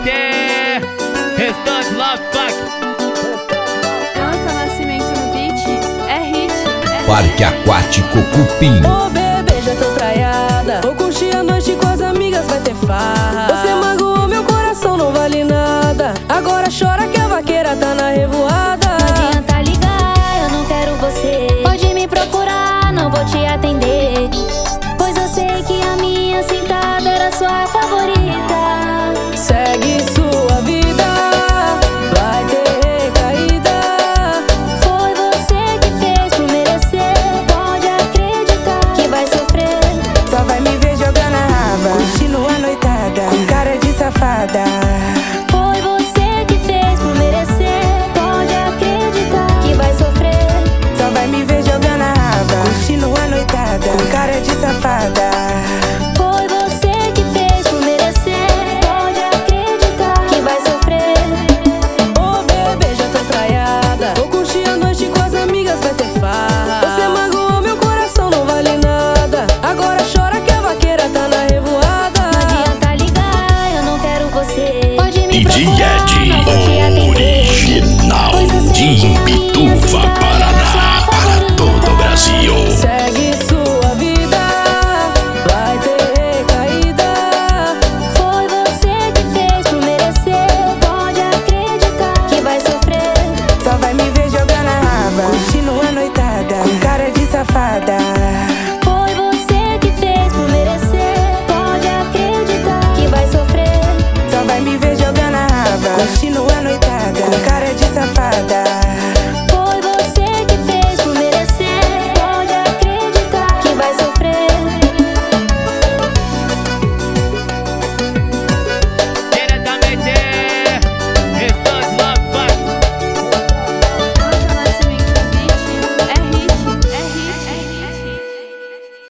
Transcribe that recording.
Até Restante Love Fuck. Anta Nascimento no beat, é hit. Parque Aquático Cupim. Ô bebê, já tô traiada. Vou curtir a noite com as amigas, vai ter farra. Você magoou meu coração, não vale nada. Agora chora que a vaqueira tá na revoada. Não adianta ligar, eu não quero você. Pode me procurar, não vou te atender, pois eu sei que a minha sentada era sua favorita. Segue sua vida, vai ter recaída. Foi você que fez por merecer, pode acreditar que vai sofrer. Só vai me ver jogar na raba, curtindo a noitada, com cara de safada. Foi você que fez por merecer, pode acreditar que vai sofrer. Só vai me ver jogar na raba, curtindo a noitada, com cara de safada. Foi você que fez por merecer, pode acreditar que vai sofrer. Ô bebê, já tô traiada. Vou curtir a noite com as amigas, vai ter farra. Você magoou meu coração, não vale nada. Agora chora que a vaqueira tá na revoada. Não adianta ligar, eu não quero você. Pode me DJ procurar, não vou te atender, original pois eu sei de que a minha Imbituva, sentada